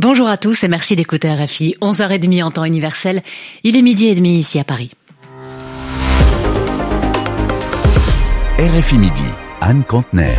Bonjour à tous et merci d'écouter RFI. 11h30 en temps universel. Il est 12h30 ici à Paris. RFI Midi, Anne Contener.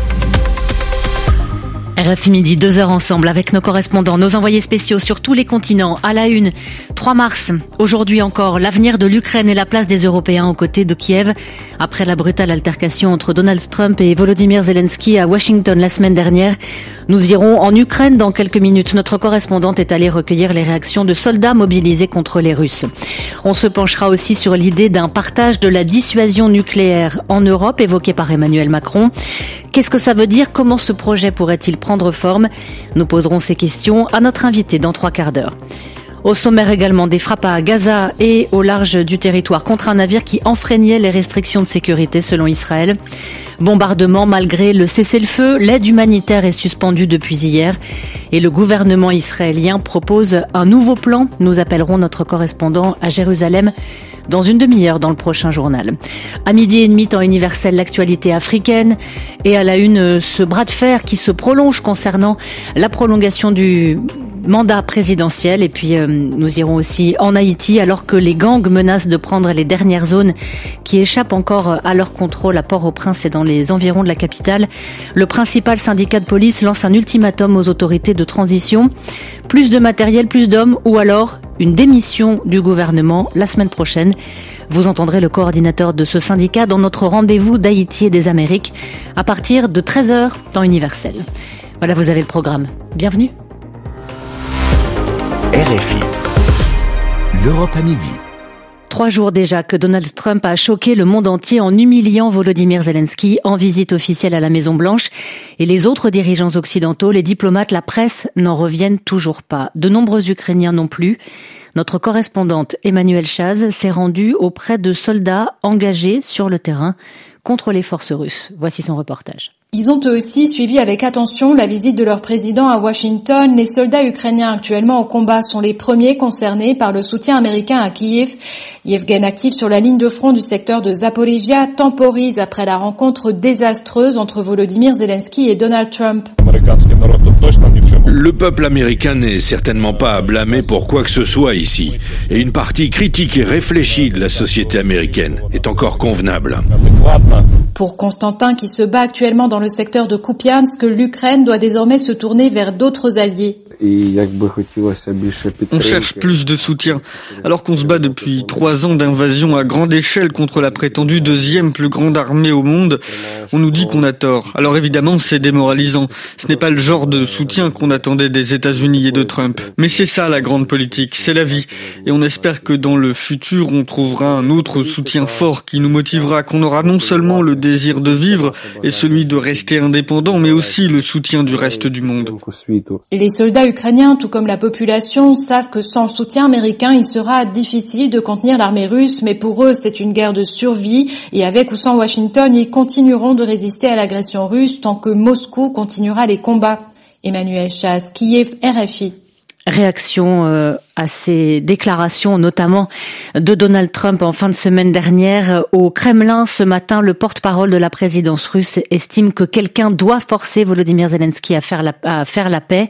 RFI Midi, 2 heures ensemble avec nos correspondants, nos envoyés spéciaux sur tous les continents. À la une, 3 mars, aujourd'hui encore, l'avenir de l'Ukraine et la place des Européens aux côtés de Kiev. Après la brutale altercation entre Donald Trump et Volodymyr Zelensky à Washington la semaine dernière, nous irons en Ukraine dans quelques minutes. Notre correspondante est allée recueillir les réactions de soldats mobilisés contre les Russes. On se penchera aussi sur l'idée d'un partage de la dissuasion nucléaire en Europe évoquée par Emmanuel Macron. Qu'est-ce que ça veut dire? Comment ce projet pourrait-il prendre forme? Nous poserons ces questions à notre invité dans 3 quarts d'heure. Au sommaire également, des frappes à Gaza et au large du territoire contre un navire qui enfreignait les restrictions de sécurité selon Israël. Bombardement malgré le cessez-le-feu, l'aide humanitaire est suspendue depuis hier et le gouvernement israélien propose un nouveau plan. Nous appellerons notre correspondant à Jérusalem dans une demi-heure dans le prochain journal. À 12h30, temps universel, l'actualité africaine et à la une, ce bras de fer qui se prolonge concernant la prolongation du mandat présidentiel. Et puis nous irons aussi en Haïti alors que les gangs menacent de prendre les dernières zones qui échappent encore à leur contrôle à Port-au-Prince et dans les environs de la capitale. Le principal syndicat de police lance un ultimatum aux autorités de transition. Plus de matériel, plus d'hommes ou alors une démission du gouvernement la semaine prochaine. Vous entendrez le coordinateur de ce syndicat dans notre rendez-vous d'Haïti et des Amériques à partir de 13h, temps universel. Voilà, vous avez le programme. Bienvenue. RFI, l'Europe à midi. 3 jours déjà que Donald Trump a choqué le monde entier en humiliant Volodymyr Zelensky en visite officielle à la Maison-Blanche. Et les autres dirigeants occidentaux, les diplomates, la presse n'en reviennent toujours pas. De nombreux Ukrainiens non plus. Notre correspondante Emmanuelle Chaz s'est rendue auprès de soldats engagés sur le terrain contre les forces russes. Voici son reportage. Ils ont eux aussi suivi avec attention la visite de leur président à Washington. Les soldats ukrainiens actuellement au combat sont les premiers concernés par le soutien américain à Kiev. Yevgen, actif sur la ligne de front du secteur de Zaporizhia, temporise après la rencontre désastreuse entre Volodymyr Zelensky et Donald Trump. Le peuple américain n'est certainement pas à blâmer pour quoi que ce soit ici. Et une partie critique et réfléchie de la société américaine est encore convenable. Pour Constantin, qui se bat actuellement dans le secteur de Kupiansk, l'Ukraine doit désormais se tourner vers d'autres alliés. On cherche plus de soutien, alors qu'on se bat depuis 3 ans d'invasion à grande échelle contre la prétendue 2e plus grande armée au monde. On nous dit qu'on a tort. Alors évidemment, c'est démoralisant. Ce n'est pas le genre de soutien qu'on attendait des États-Unis et de Trump. Mais c'est ça la grande politique, c'est la vie. Et on espère que dans le futur, on trouvera un autre soutien fort qui nous motivera, qu'on aura non seulement le désir de vivre et celui de rester indépendant, mais aussi le soutien du reste du monde. Les soldats ukrainiens, tout comme la population, savent que sans le soutien américain, il sera difficile de contenir l'armée russe, mais pour eux, c'est une guerre de survie, et avec ou sans Washington, ils continueront de résister à l'agression russe tant que Moscou continuera les combats. Emmanuelle Chaz, Kiev, RFI. Réaction à ces déclarations, notamment de Donald Trump en fin de semaine dernière. Au Kremlin, ce matin, le porte-parole de la présidence russe estime que quelqu'un doit forcer Volodymyr Zelensky à faire la paix.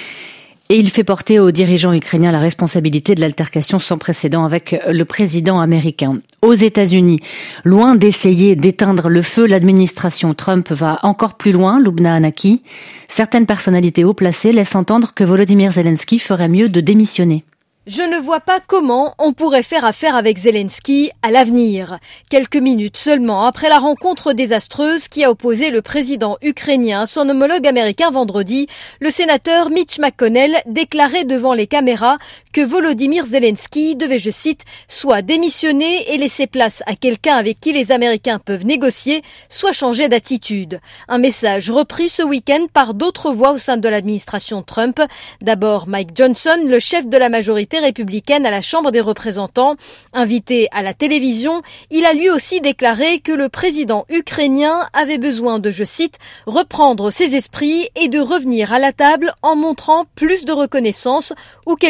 Et il fait porter aux dirigeants ukrainiens la responsabilité de l'altercation sans précédent avec le président américain. Aux États-Unis, loin d'essayer d'éteindre le feu, l'administration Trump va encore plus loin, Lubna Hanaki. Certaines personnalités haut placées laissent entendre que Volodymyr Zelensky ferait mieux de démissionner. Je ne vois pas comment on pourrait faire affaire avec Zelensky à l'avenir. Quelques minutes seulement après la rencontre désastreuse qui a opposé le président ukrainien à son homologue américain vendredi, le sénateur Mitch McConnell déclarait devant les caméras que Volodymyr Zelensky devait, je cite, soit démissionner et laisser place à quelqu'un avec qui les Américains peuvent négocier, soit changer d'attitude. Un message repris ce week-end par d'autres voix au sein de l'administration Trump. D'abord Mike Johnson, le chef de la majorité républicaine à la Chambre des représentants. Invité à la télévision, il a lui aussi déclaré que le président ukrainien avait besoin de, je cite, reprendre ses esprits et de revenir à la table en montrant plus de reconnaissance ou quelqu'un d'autre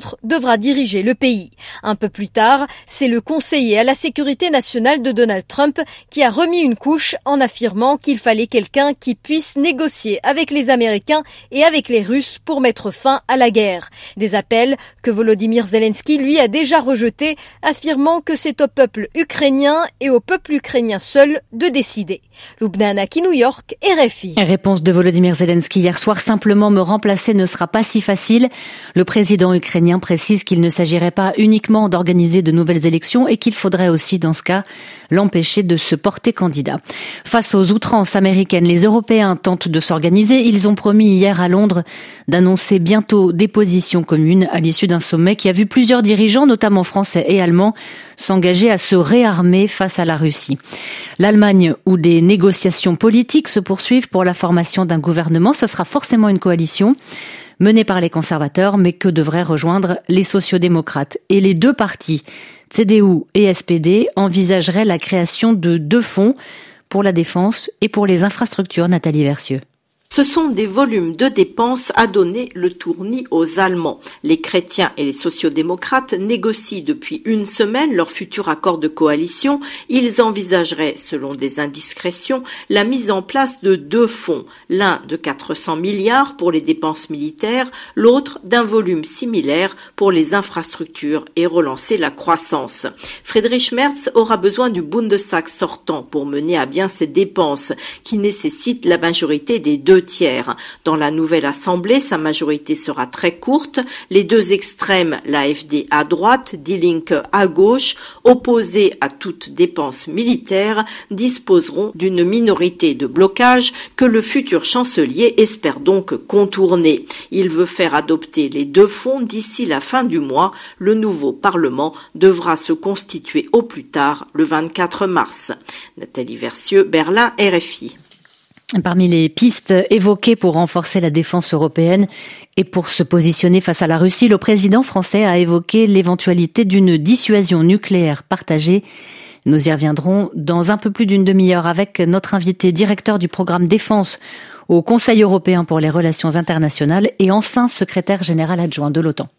autre devra diriger le pays. Un peu plus tard, c'est le conseiller à la sécurité nationale de Donald Trump qui a remis une couche en affirmant qu'il fallait quelqu'un qui puisse négocier avec les Américains et avec les Russes pour mettre fin à la guerre. Des appels que Volodymyr Zelensky, lui, a déjà rejetés, affirmant que c'est au peuple ukrainien et au peuple ukrainien seul de décider. Lubna Anaki, New York, RFI. Réponse de Volodymyr Zelensky hier soir, simplement me remplacer ne sera pas si facile. Le président ukrainien précise qu'il ne s'agirait pas uniquement d'organiser de nouvelles élections et qu'il faudrait aussi, dans ce cas, l'empêcher de se porter candidat. Face aux outrances américaines, les Européens tentent de s'organiser. Ils ont promis hier à Londres d'annoncer bientôt des positions communes à l'issue d'un sommet qui a vu plusieurs dirigeants, notamment français et allemands, s'engager à se réarmer face à la Russie. L'Allemagne, où des négociations politiques se poursuivent pour la formation d'un gouvernement, ce sera forcément une coalition menée par les conservateurs, mais que devraient rejoindre les sociodémocrates. Et les deux partis, CDU et SPD, envisageraient la création de 2 fonds pour la défense et pour les infrastructures. Nathalie Versieux. Ce sont des volumes de dépenses à donner le tournis aux Allemands. Les chrétiens et les sociodémocrates négocient depuis une semaine leur futur accord de coalition. Ils envisageraient, selon des indiscrétions, la mise en place de 2 fonds, l'un de 400 milliards pour les dépenses militaires, l'autre d'un volume similaire pour les infrastructures et relancer la croissance. Friedrich Merz aura besoin du Bundestag sortant pour mener à bien ces dépenses qui nécessitent la majorité des 2 tiers. Dans la nouvelle assemblée, sa majorité sera très courte. Les 2 extrêmes, l'AfD à droite, Die Linke à gauche, opposés à toute dépense militaire, disposeront d'une minorité de blocage que le futur chancelier espère donc contourner. Il veut faire adopter les 2 fonds d'ici la fin du mois. Le nouveau Parlement devra se constituer au plus tard le 24 mars. Nathalie Versieux, Berlin, RFI. Parmi les pistes évoquées pour renforcer la défense européenne et pour se positionner face à la Russie, le président français a évoqué l'éventualité d'une dissuasion nucléaire partagée. Nous y reviendrons dans un peu plus d'une demi-heure avec notre invité directeur du programme défense au Conseil européen pour les relations internationales et ancien secrétaire général adjoint de l'OTAN.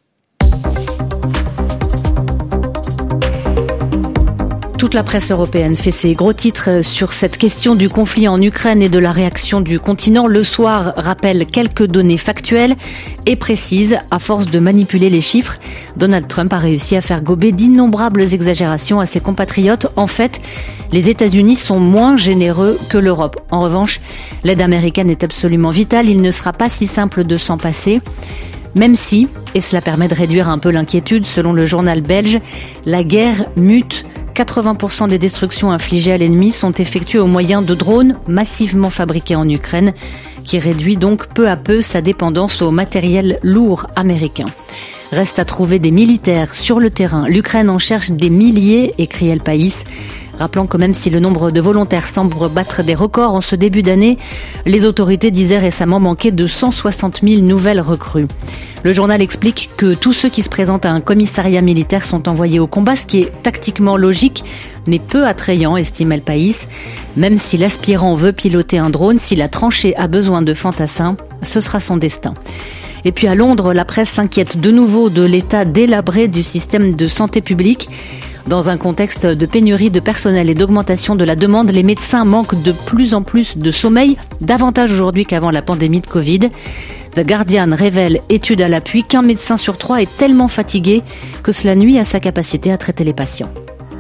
Toute la presse européenne fait ses gros titres sur cette question du conflit en Ukraine et de la réaction du continent. Le Soir rappelle quelques données factuelles et précises. À force de manipuler les chiffres, Donald Trump a réussi à faire gober d'innombrables exagérations à ses compatriotes. En fait, les États-Unis sont moins généreux que l'Europe. En revanche, l'aide américaine est absolument vitale. Il ne sera pas si simple de s'en passer. Même si, et cela permet de réduire un peu l'inquiétude, selon le journal belge, la guerre mute. 80% des destructions infligées à l'ennemi sont effectuées au moyen de drones massivement fabriqués en Ukraine, qui réduit donc peu à peu sa dépendance au matériel lourd américain. Reste à trouver des militaires sur le terrain. L'Ukraine en cherche des milliers, écrit El País. Rappelant que même si le nombre de volontaires semble battre des records en ce début d'année, les autorités disaient récemment manquer de 160 000 nouvelles recrues. Le journal explique que tous ceux qui se présentent à un commissariat militaire sont envoyés au combat, ce qui est tactiquement logique, mais peu attrayant, estime El País. Même si l'aspirant veut piloter un drone, si la tranchée a besoin de fantassins, ce sera son destin. Et puis à Londres, la presse s'inquiète de nouveau de l'état délabré du système de santé publique. Dans un contexte de pénurie de personnel et d'augmentation de la demande, les médecins manquent de plus en plus de sommeil, davantage aujourd'hui qu'avant la pandémie de Covid. The Guardian révèle, étude à l'appui, qu'un médecin sur 3 est tellement fatigué que cela nuit à sa capacité à traiter les patients.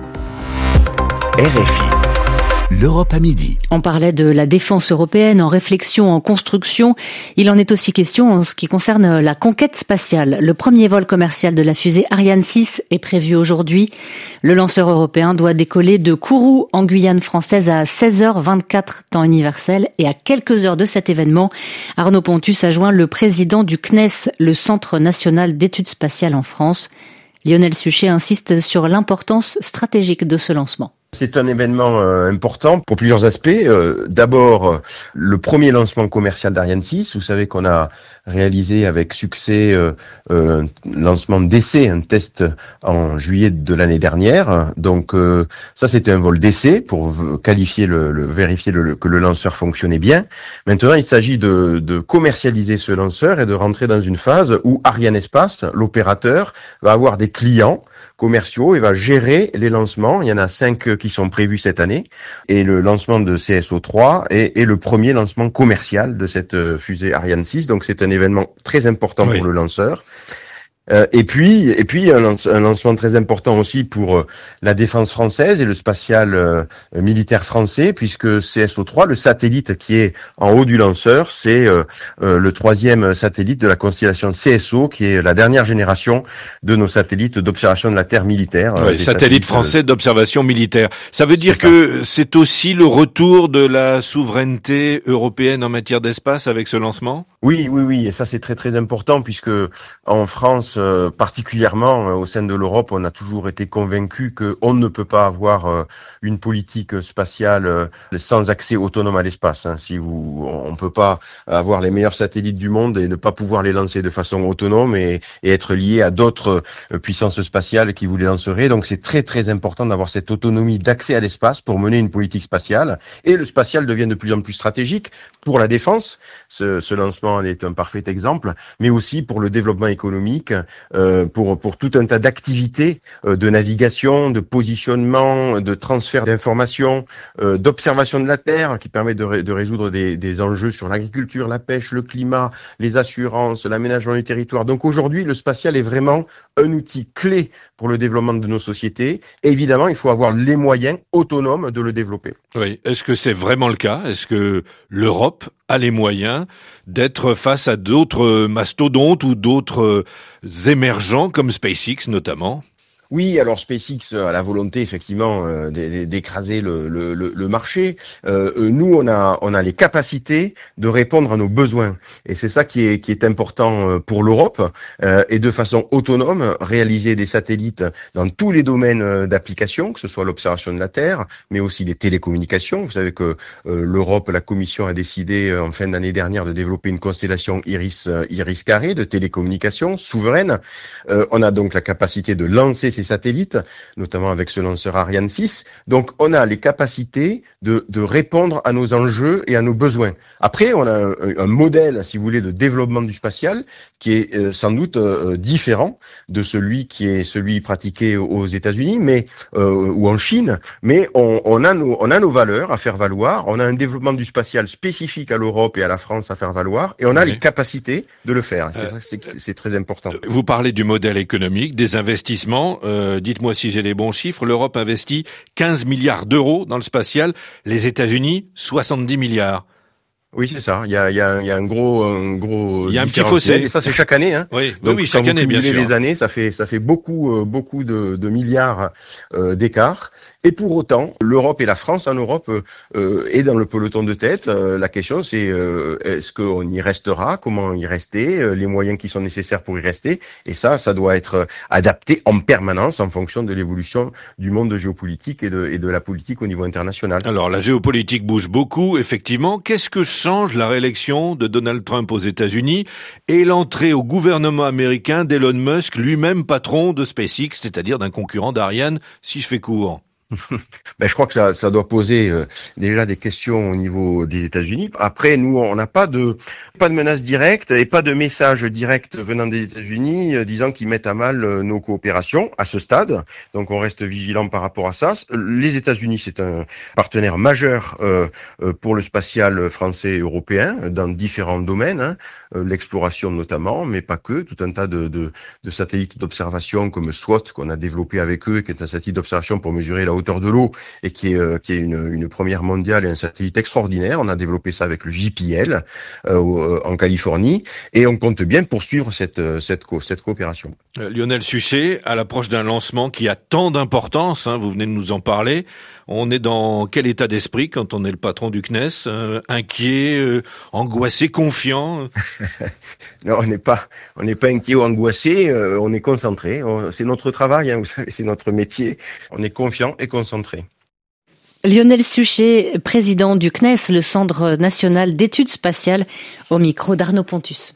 RFI. L'Europe à midi. On parlait de la défense européenne en réflexion, en construction. Il en est aussi question en ce qui concerne la conquête spatiale. Le premier vol commercial de la fusée Ariane 6 est prévu aujourd'hui. Le lanceur européen doit décoller de Kourou en Guyane française à 16h24 temps universel. Et à quelques heures de cet événement, Arnaud Pontus a joint le président du CNES, le Centre national d'études spatiales en France. Lionel Suchet insiste sur l'importance stratégique de ce lancement. C'est un événement important pour plusieurs aspects. D'abord, le premier lancement commercial d'Ariane 6. Vous savez qu'on a réalisé avec succès un lancement d'essai, un test en juillet de l'année dernière. Donc ça, c'était un vol d'essai pour qualifier vérifier que le lanceur fonctionnait bien. Maintenant, il s'agit de commercialiser ce lanceur et de rentrer dans une phase où Arianespace, l'opérateur, va avoir des clients commerciaux et va gérer les lancements. Il y en a 5 qui sont prévus cette année et le lancement de CSO3 est le premier lancement commercial de cette fusée Ariane 6. Donc c'est un événement très important pour le lanceur. Et puis un lancement très important aussi pour la défense française et le spatial militaire français, puisque CSO3, le satellite qui est en haut du lanceur, c'est le 3e satellite de la constellation CSO, qui est la dernière génération de nos satellites d'observation de la Terre militaire. Satellite français d'observation militaire. Ça veut dire que c'est aussi le retour de la souveraineté européenne en matière d'espace avec ce lancement ? Oui, et ça c'est très très important, puisque en France, particulièrement au sein de l'Europe, on a toujours été convaincu qu'on ne peut pas avoir une politique spatiale sans accès autonome à l'espace. On peut pas avoir les meilleurs satellites du monde et ne pas pouvoir les lancer de façon autonome et être lié à d'autres puissances spatiales qui vous les lanceraient. Donc c'est très très important d'avoir cette autonomie d'accès à l'espace pour mener une politique spatiale. Et le spatial devient de plus en plus stratégique pour la défense. Ce lancement est un parfait exemple, mais aussi pour le développement économique, pour tout un tas d'activités de navigation, de positionnement, de transfert d'informations, d'observation de la Terre, qui permet de résoudre des enjeux sur l'agriculture, la pêche, le climat, les assurances, l'aménagement du territoire. Donc aujourd'hui, le spatial est vraiment un outil clé pour le développement de nos sociétés. Et évidemment, il faut avoir les moyens autonomes de le développer. Oui. Est-ce que c'est vraiment le cas ? Est-ce que l'Europe a les moyens d'être face à d'autres mastodontes ou d'autres émergents comme SpaceX notamment ? Oui, alors SpaceX a la volonté effectivement d'écraser le marché. Nous, on a les capacités de répondre à nos besoins, et c'est ça qui est important pour l'Europe, et de façon autonome réaliser des satellites dans tous les domaines d'application, que ce soit l'observation de la Terre, mais aussi les télécommunications. Vous savez que l'Europe, la Commission a décidé en fin d'année dernière de développer une constellation Iris Carré de télécommunications souveraine. On a donc la capacité de lancer ces satellites, notamment avec ce lanceur Ariane 6. Donc, on a les capacités de répondre à nos enjeux et à nos besoins. Après, on a un modèle, si vous voulez, de développement du spatial qui est sans doute différent de celui pratiqué aux États-Unis, mais ou en Chine. Mais on a nos valeurs à faire valoir. On a un développement du spatial spécifique à l'Europe et à la France à faire valoir, et on a les capacités de le faire. C'est très important. Vous parlez du modèle économique, des investissements. Dites-moi si j'ai les bons chiffres. L'Europe investit 15 milliards d'euros dans le spatial. Les États-Unis, 70 milliards. Oui, c'est ça. Il y a un gros il y a un petit fossé. Et ça, c'est chaque année, hein. Oui, donc, chaque année, bien sûr. Les années, ça fait beaucoup de milliards d'écart. Et pour autant, l'Europe et la France en Europe est dans le peloton de tête. La question, c'est est-ce qu'on y restera, comment y rester, les moyens qui sont nécessaires pour y rester. Et ça doit être adapté en permanence en fonction de l'évolution du monde géopolitique et de la politique au niveau international. Alors, la géopolitique bouge beaucoup, effectivement. Qu'est-ce que change la réélection de Donald Trump aux États-Unis et l'entrée au gouvernement américain d'Elon Musk, lui-même patron de SpaceX, c'est-à-dire d'un concurrent d'Ariane, si je fais court? Je crois que ça doit poser déjà des questions au niveau des États-Unis. Après, nous, on n'a pas de menace directe et pas de message direct venant des États-Unis disant qu'ils mettent à mal nos coopérations à ce stade. Donc, on reste vigilant par rapport à ça. Les États-Unis, c'est un partenaire majeur pour le spatial français et européen dans différents domaines, hein. L'exploration notamment, mais pas que. Tout un tas de satellites d'observation comme SWOT qu'on a développé avec eux, qui est un satellite d'observation pour mesurer la hauteur de l'eau et qui est une première mondiale et un satellite extraordinaire. On a développé ça avec le JPL en Californie, et on compte bien poursuivre cette coopération. Lionel Suchet, à l'approche d'un lancement qui a tant d'importance, hein, vous venez de nous en parler, on est dans quel état d'esprit quand on est le patron du CNES? Inquiet, angoissé, confiant? Non, on n'est pas inquiet ou angoissé, on est concentré. C'est notre travail, hein, vous savez, c'est notre métier. On est confiant et concentré. Lionel Suchet, président du CNES, le Centre national d'études spatiales, au micro d'Arnaud Pontus.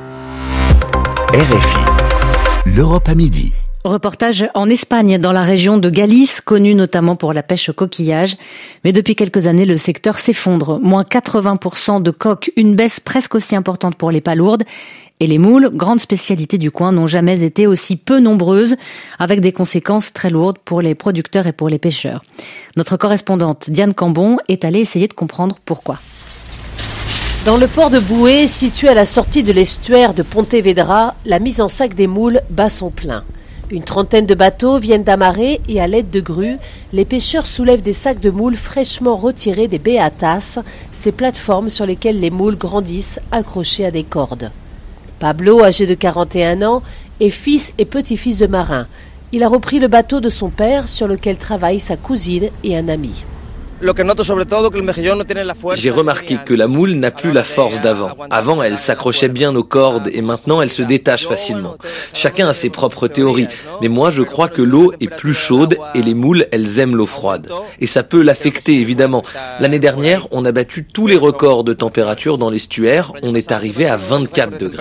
RFI, l'Europe à midi. Reportage en Espagne, dans la région de Galice, connue notamment pour la pêche au coquillage. Mais depuis quelques années, le secteur s'effondre. Moins 80% de coques, une baisse presque aussi importante pour les palourdes. Et les moules, grande spécialité du coin, n'ont jamais été aussi peu nombreuses, avec des conséquences très lourdes pour les producteurs et pour les pêcheurs. Notre correspondante Diane Cambon est allée essayer de comprendre pourquoi. Dans le port de Boué, situé à la sortie de l'estuaire de Pontevedra, la mise en sac des moules bat son plein. Une trentaine de bateaux viennent d'amarrer et à l'aide de grues, les pêcheurs soulèvent des sacs de moules fraîchement retirés des beatas, ces plateformes sur lesquelles les moules grandissent accrochés à des cordes. Pablo, âgé de 41 ans, est fils et petit-fils de marin. Il a repris le bateau de son père sur lequel travaillent sa cousine et un ami. J'ai remarqué que la moule n'a plus la force d'avant. Avant, elle s'accrochait bien aux cordes et maintenant, elle se détache facilement. Chacun a ses propres théories, mais moi, je crois que l'eau est plus chaude et les moules, elles aiment l'eau froide. Et ça peut l'affecter, évidemment. L'année dernière, on a battu tous les records de température dans l'estuaire. On est arrivé à 24 degrés.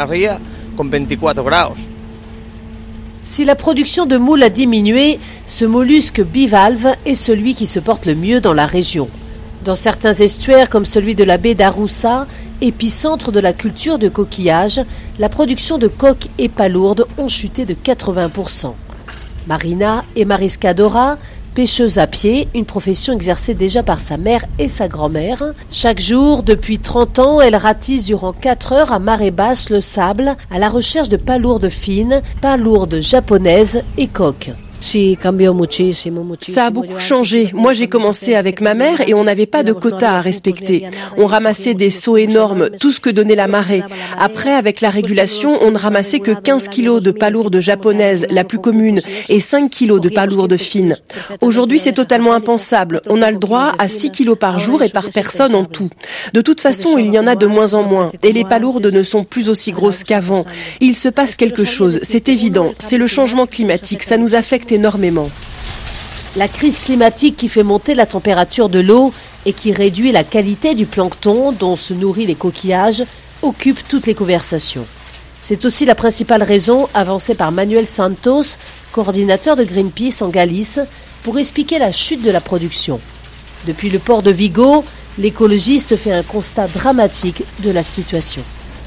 Si la production de moules a diminué, ce mollusque bivalve est celui qui se porte le mieux dans la région. Dans certains estuaires comme celui de la baie d'Aroussa, épicentre de la culture de coquillages, la production de coques et palourdes ont chuté de 80%. Marina est mariscadora, pêcheuse à pied, une profession exercée déjà par sa mère et sa grand-mère. Chaque jour, depuis 30 ans, elle ratisse durant 4 heures à marée basse le sable à la recherche de palourdes fines, palourdes japonaises et coques. Ça a beaucoup changé. Moi, j'ai commencé avec ma mère et on n'avait pas de quotas à respecter. On ramassait des seaux énormes, tout ce que donnait la marée. Après, avec la régulation, on ne ramassait que 15 kilos de palourdes japonaises, la plus commune, et 5 kilos de palourdes fines. Aujourd'hui, c'est totalement impensable. On a le droit à 6 kilos par jour et par personne en tout. De toute façon, il y en a de moins en moins. Et les palourdes ne sont plus aussi grosses qu'avant. Il se passe quelque chose, c'est évident. C'est le changement climatique, ça nous affecte énormément. La crise climatique qui fait monter la température de l'eau et qui réduit la qualité du plancton dont se nourrissent les coquillages occupe toutes les conversations. C'est aussi la principale raison avancée par Manuel Santos, coordinateur de Greenpeace en Galice, pour expliquer la chute de la production. Depuis le port de Vigo, l'écologiste fait un constat dramatique de la situation.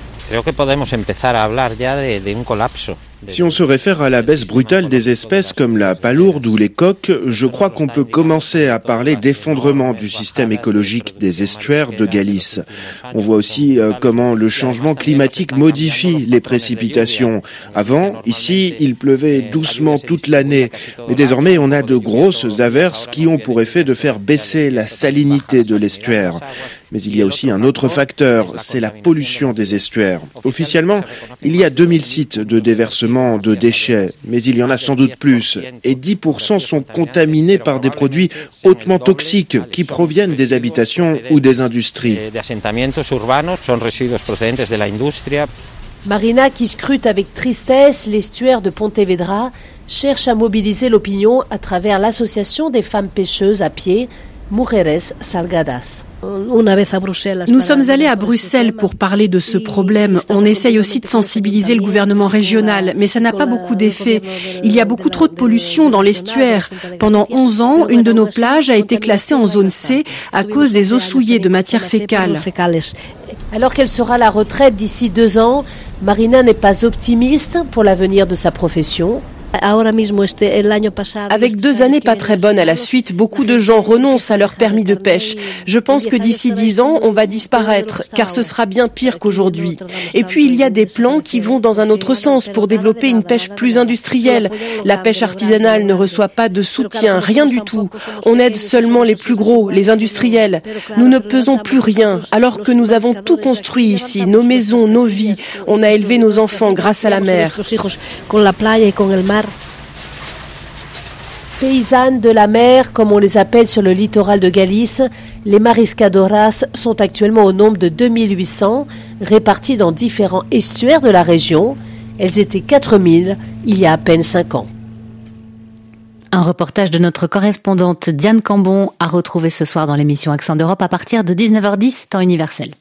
Si on se réfère à la baisse brutale des espèces comme la palourde ou les coques, je crois qu'on peut commencer à parler d'effondrement du système écologique des estuaires de Galice. On voit aussi comment le changement climatique modifie les précipitations. Avant, ici, il pleuvait doucement toute l'année, mais désormais on a de grosses averses qui ont pour effet de faire baisser la salinité de l'estuaire. Mais il y a aussi un autre facteur, c'est la pollution des estuaires. Officiellement, il y a 2000 sites de déversement de déchets, mais il y en a sans doute plus. Et 10% sont contaminés par des produits hautement toxiques qui proviennent des habitations ou des industries. Marina, qui scrute avec tristesse l'estuaire de Pontevedra, cherche à mobiliser l'opinion à travers l'association des femmes pêcheuses à pied, Mujeres Salgadas. Nous sommes allés à Bruxelles pour parler de ce problème. On essaye aussi de sensibiliser le gouvernement régional, mais ça n'a pas beaucoup d'effet. Il y a beaucoup trop de pollution dans l'estuaire. Pendant 11 ans, une de nos plages a été classée en zone C à cause des eaux souillées de matière fécale. Alors qu'elle sera à la retraite d'ici 2 ans, Marina n'est pas optimiste pour l'avenir de sa profession. Avec 2 années pas très bonnes à la suite, beaucoup de gens renoncent à leur permis de pêche. Je pense que d'ici 10 ans, on va disparaître, car ce sera bien pire qu'aujourd'hui. Et puis, il y a des plans qui vont dans un autre sens pour développer une pêche plus industrielle. La pêche artisanale ne reçoit pas de soutien, rien du tout. On aide seulement les plus gros, les industriels. Nous ne pesons plus rien, alors que nous avons tout construit ici, nos maisons, nos vies. On a élevé nos enfants grâce à la mer. Paysannes de la mer, comme on les appelle sur le littoral de Galice, les mariscadoras sont actuellement au nombre de 2800, réparties dans différents estuaires de la région. Elles étaient 4000 il y a à peine 5 ans. Un reportage de notre correspondante Diane Cambon à retrouver ce soir dans l'émission Accent d'Europe à partir de 19h10, temps universel.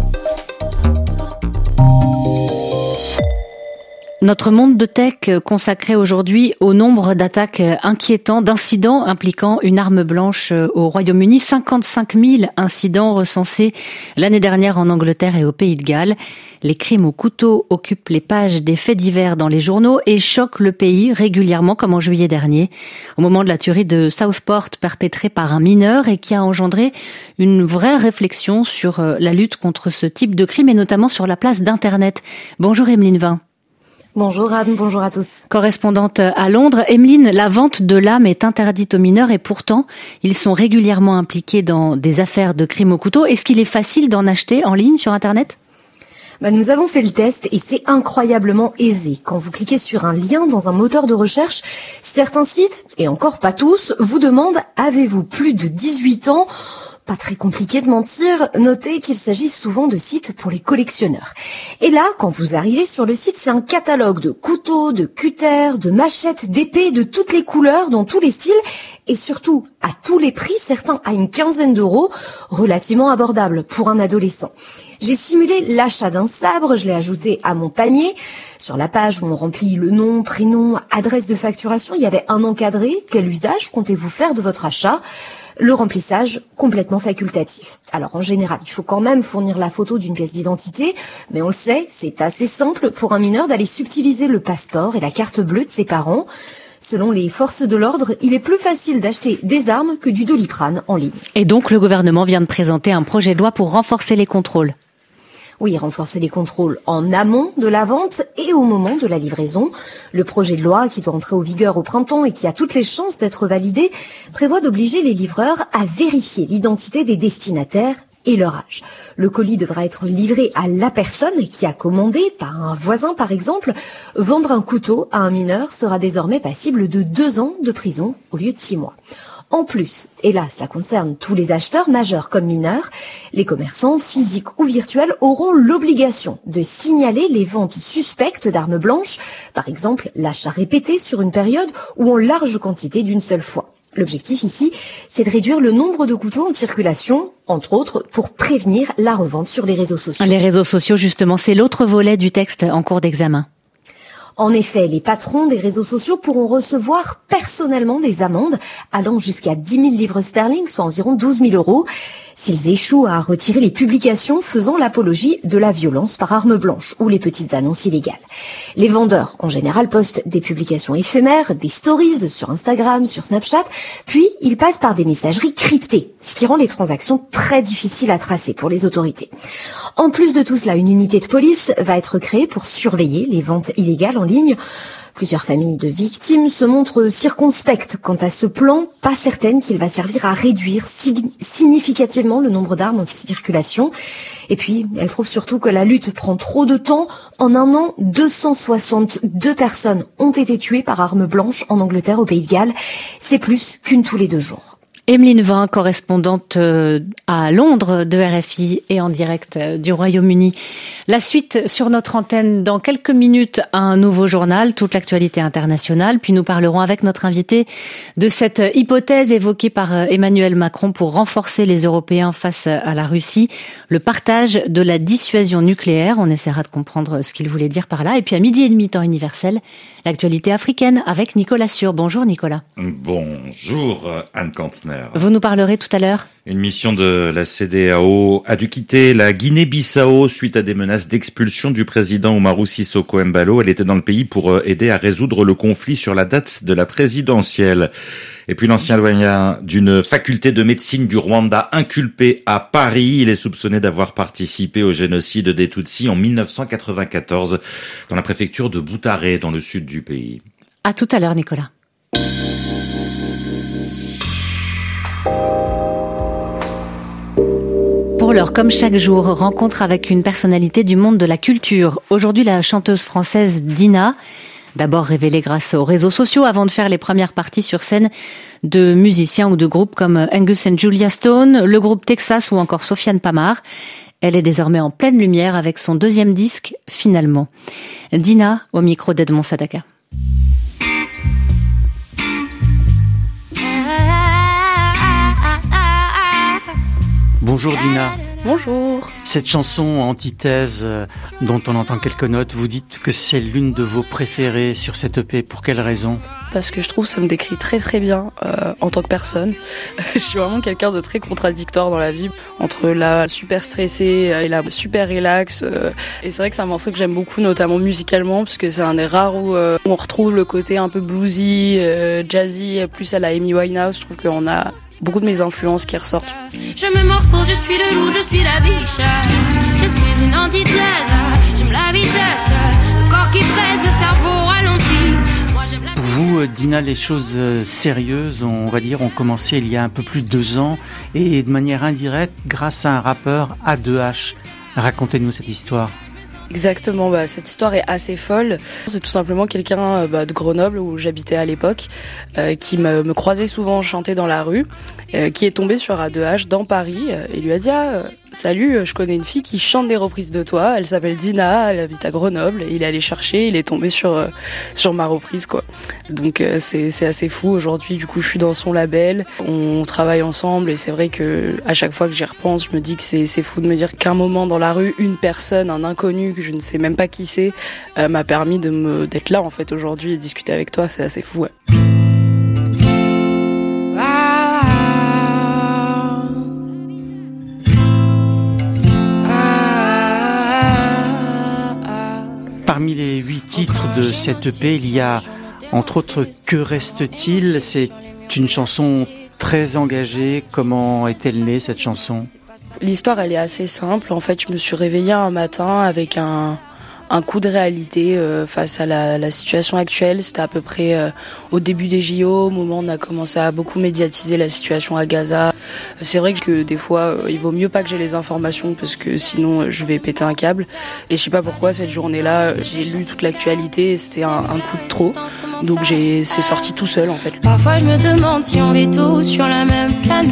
Notre monde de tech consacré aujourd'hui au nombre d'attaques inquiétants, d'incidents impliquant une arme blanche au Royaume-Uni. 55 000 incidents recensés l'année dernière en Angleterre et au Pays de Galles. Les crimes au couteau occupent les pages des faits divers dans les journaux et choquent le pays régulièrement, comme en juillet dernier, au moment de la tuerie de Southport perpétrée par un mineur et qui a engendré une vraie réflexion sur la lutte contre ce type de crime et notamment sur la place d'Internet. Bonjour Emeline Vin. Bonjour Anne, bonjour à tous. Correspondante à Londres, Emeline, la vente de l'âme est interdite aux mineurs et pourtant, ils sont régulièrement impliqués dans des affaires de crimes au couteau. Est-ce qu'il est facile d'en acheter en ligne sur Internet ? Nous avons fait le test et c'est incroyablement aisé. Quand vous cliquez sur un lien dans un moteur de recherche, certains sites, et encore pas tous, vous demandent « Avez-vous plus de 18 ans ?» Pas très compliqué de mentir, notez qu'il s'agit souvent de sites pour les collectionneurs. Et là, quand vous arrivez sur le site, c'est un catalogue de couteaux, de cutters, de machettes, d'épées, de toutes les couleurs, dans tous les styles, et surtout à tous les prix, certains à une quinzaine d'euros, relativement abordables pour un adolescent. J'ai simulé l'achat d'un sabre, je l'ai ajouté à mon panier. Sur la page où on remplit le nom, prénom, adresse de facturation, il y avait un encadré. Quel usage comptez-vous faire de votre achat ? Le remplissage complètement facultatif. Alors en général, il faut quand même fournir la photo d'une pièce d'identité, mais on le sait, c'est assez simple pour un mineur d'aller subtiliser le passeport et la carte bleue de ses parents. Selon les forces de l'ordre, il est plus facile d'acheter des armes que du Doliprane en ligne. Et donc le gouvernement vient de présenter un projet de loi pour renforcer les contrôles. Oui, renforcer les contrôles en amont de la vente et au moment de la livraison. Le projet de loi, qui doit entrer en vigueur au printemps et qui a toutes les chances d'être validé, prévoit d'obliger les livreurs à vérifier l'identité des destinataires et leur âge. Le colis devra être livré à la personne qui a commandé, par un voisin par exemple. Vendre un couteau à un mineur sera désormais passible de 2 ans de prison au lieu de 6 mois. En plus, et là cela concerne tous les acheteurs majeurs comme mineurs, les commerçants physiques ou virtuels auront l'obligation de signaler les ventes suspectes d'armes blanches, par exemple l'achat répété sur une période ou en large quantité d'une seule fois. L'objectif ici, c'est de réduire le nombre de couteaux en circulation, entre autres pour prévenir la revente sur les réseaux sociaux. Les réseaux sociaux, justement, c'est l'autre volet du texte en cours d'examen. En effet, les patrons des réseaux sociaux pourront recevoir personnellement des amendes allant jusqu'à 10 000 livres sterling, soit environ 12 000 euros, s'ils échouent à retirer les publications faisant l'apologie de la violence par arme blanche ou les petites annonces illégales. Les vendeurs, en général, postent des publications éphémères, des stories sur Instagram, sur Snapchat, puis ils passent par des messageries cryptées, ce qui rend les transactions très difficiles à tracer pour les autorités. En plus de tout cela, une unité de police va être créée pour surveiller les ventes illégales en ligne. Plusieurs familles de victimes se montrent circonspectes quant à ce plan, pas certaines qu'il va servir à réduire significativement le nombre d'armes en circulation. Et puis, elles trouvent surtout que la lutte prend trop de temps. En un an, 262 personnes ont été tuées par armes blanches en Angleterre, au Pays de Galles. C'est plus qu'une tous les 2 jours. Emeline Vin, correspondante à Londres de RFI et en direct du Royaume-Uni. La suite sur notre antenne dans quelques minutes, un nouveau journal, toute l'actualité internationale. Puis nous parlerons avec notre invité de cette hypothèse évoquée par Emmanuel Macron pour renforcer les Européens face à la Russie, le partage de la dissuasion nucléaire. On essaiera de comprendre ce qu'il voulait dire par là. Et puis à 12h30 temps universel, l'actualité africaine avec Nicolas Sûr. Bonjour Nicolas. Bonjour Anne Cantner. Vous nous parlerez tout à l'heure. Une mission de la CEDEAO a dû quitter la Guinée-Bissau suite à des menaces d'expulsion du président Umaru Sissoco Embalo. Elle était dans le pays pour aider à résoudre le conflit sur la date de la présidentielle. Et puis l'ancien doyen d'une faculté de médecine du Rwanda inculpé à Paris. Il est soupçonné d'avoir participé au génocide des Tutsis en 1994 dans la préfecture de Butare, dans le sud du pays. À tout à l'heure, Nicolas. Pour l'heure, comme chaque jour, rencontre avec une personnalité du monde de la culture. Aujourd'hui, la chanteuse française Dina, d'abord révélée grâce aux réseaux sociaux avant de faire les premières parties sur scène de musiciens ou de groupes comme Angus and Julia Stone, le groupe Texas ou encore Sofiane Pamar. Elle est désormais en pleine lumière avec son 2e disque, Finalement. Dina, au micro d'Edmond Sadaka. Bonjour Dina. Bonjour. Cette chanson Antithèse dont on entend quelques notes, vous dites que c'est l'une de vos préférées sur cette EP. Pour quelle raison ? Parce que je trouve que ça me décrit très très bien en tant que personne. Je suis vraiment quelqu'un de très contradictoire dans la vie, entre la super stressée et la super relax. Et c'est vrai que c'est un morceau que j'aime beaucoup, notamment musicalement, parce que c'est un des rares où on retrouve le côté un peu bluesy, jazzy, plus à la Amy Winehouse. Je trouve qu'on a beaucoup de mes influences qui ressortent. Je me morphose, je suis le loup, je suis la biche. Je suis une antithèse, j'aime la vitesse. Le corps qui pèse, le cerveau ralenti. Pour vous, Dina, les choses sérieuses, on va dire, ont commencé il y a un peu plus de 2 ans et de manière indirecte grâce à un rappeur, A2H. Racontez-nous cette histoire. Exactement, cette histoire est assez folle. C'est tout simplement quelqu'un de Grenoble où j'habitais à l'époque qui me croisait souvent chanter dans la rue, qui est tombé sur A2H dans Paris et lui a dit salut, je connais une fille qui chante des reprises de toi, elle s'appelle Dina, elle habite à Grenoble. Et il est allé chercher, il est tombé sur ma reprise quoi. Donc c'est assez fou. Aujourd'hui du coup je suis dans son label, on travaille ensemble et c'est vrai que à chaque fois que j'y repense, je me dis que c'est fou de me dire qu'un moment dans la rue, une personne, un inconnu que je ne sais même pas qui c'est, m'a permis d'être là en fait aujourd'hui et discuter avec toi, c'est assez fou. Ouais. Parmi les 8 titres de cette EP, il y a entre autres Que reste-t-il ? C'est une chanson très engagée. Comment est-elle née cette chanson ? L'histoire elle est assez simple. En fait je me suis réveillée un matin avec un coup de réalité face à la situation actuelle. C'était à peu près au début des JO, au moment où on a commencé à beaucoup médiatiser la situation à Gaza. C'est vrai que des fois, il vaut mieux pas que j'ai les informations parce que sinon je vais péter un câble. Et je sais pas pourquoi cette journée-là, j'ai lu toute l'actualité et c'était un coup de trop. Donc c'est sorti tout seul en fait. Parfois je me demande si on vit tous sur la même planète.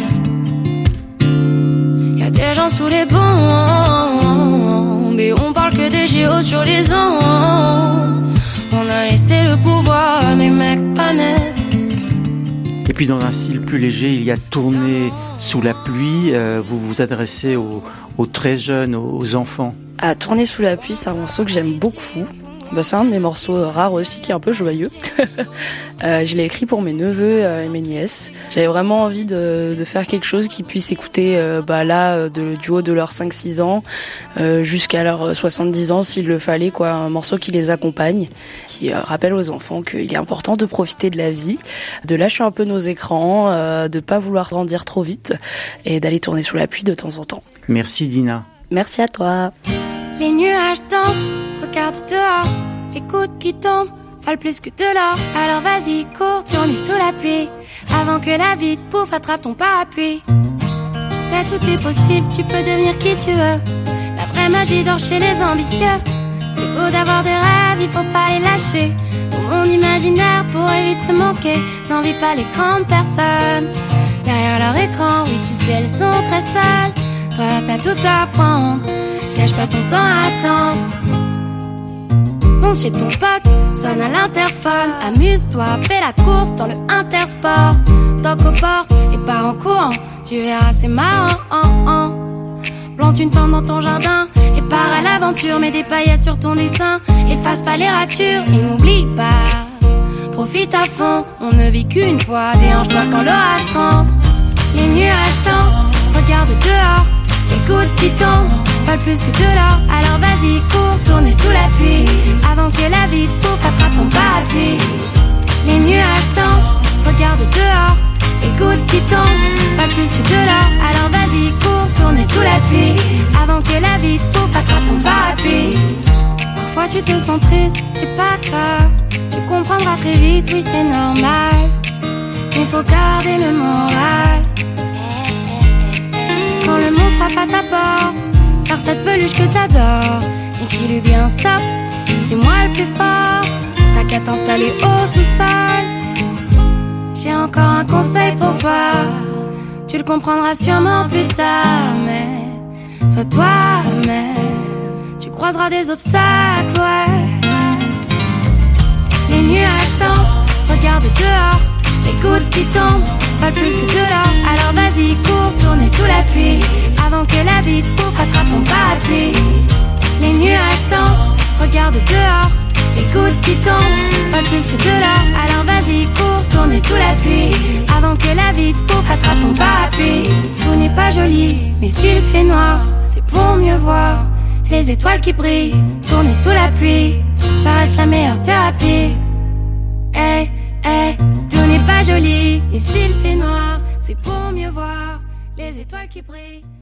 Y'a des gens sous les bombes, mais on parle que des JO sur les ondes. On a laissé le pouvoir à des mecs pas nets. Et puis dans un style plus léger, il y a Tourner sous la pluie. Vous vous adressez aux très jeunes, aux enfants. Tourner sous la pluie, c'est un morceau que j'aime beaucoup. C'est un de mes morceaux rares aussi qui est un peu joyeux. Je l'ai écrit pour mes neveux et mes nièces. J'avais vraiment envie de faire quelque chose qui puisse écouter du haut de leurs 5-6 ans jusqu'à leurs 70 ans s'il le fallait, quoi. Un morceau qui les accompagne, qui rappelle aux enfants qu'il est important de profiter de la vie, de lâcher un peu nos écrans, de pas vouloir grandir trop vite et d'aller tourner sous la pluie de temps en temps. Merci Dina. Merci à toi. Les nuages dansent, regarde dehors, les gouttes qui tombent valent plus que de l'or. Alors vas-y, cours, tourne sous la pluie, avant que la vie te bouffe, attrape ton parapluie. Tu sais, tout est possible, tu peux devenir qui tu veux. La vraie magie dort chez les ambitieux. C'est beau d'avoir des rêves, il faut pas les lâcher. Dans mon imaginaire, pour éviter de manquer, n'envie pas les grandes personnes. Derrière leur écran, oui, tu sais, elles sont très seules. Toi, t'as tout à apprendre. Gâche pas ton temps à attendre. Fonce chez ton pote, sonne à l'interphone. Amuse-toi, fais la course dans le Intersport. Toque aux portes et pars en courant. Tu verras, c'est marrant. Plante une tente dans ton jardin et pars à l'aventure. Mets des paillettes sur ton dessin, efface pas les ratures. Et n'oublie pas, profite à fond. On ne vit qu'une fois, déhanche-toi quand l'orage campe. Les nuages dansent, regarde dehors. Les gouttes qui tombent valent plus que de l'or. Alors vas-y, cours, tourner sous la pluie, avant que la vie te bouffe, attrape ton parapluie. Les nuages dansent, regarde dehors. Les gouttes qui tombent valent plus que de l'or. Alors vas-y, cours, tourner sous la pluie, avant que la vie te bouffe, attrape ton parapluie. Parfois tu te sens triste, c'est pas grave. Tu comprendras très vite, oui c'est normal. Mais faut garder le moral. Quand le monde frappe à ta porte, sors cette peluche que t'adores et crie-lui bien stop, c'est moi le plus fort. T'as qu'à t'installer au sous-sol. J'ai encore un conseil pour toi, tu le comprendras sûrement plus tard. Mais sois toi-même, tu croiseras des obstacles, ouais. Les nuages dansent, regarde dehors. Les gouttes qui tombent valent plus que de l'or. Alors vas-y, cours, tourner sous la pluie, avant vie te bouffe, attrape ton parapluie. Les nuages dansent, regarde dehors. Les gouttes qui tombent, pas plus que de l'or. Alors vas-y, cours, tourner sous la pluie. Avant que la vie te bouffe, attrape ton parapluie. Tout n'est pas joli, mais s'il fait noir, c'est pour mieux voir les étoiles qui brillent. Tourner sous la pluie, ça reste la meilleure thérapie. Eh, eh, tout n'est pas joli, mais s'il fait noir, c'est pour mieux voir les étoiles qui brillent.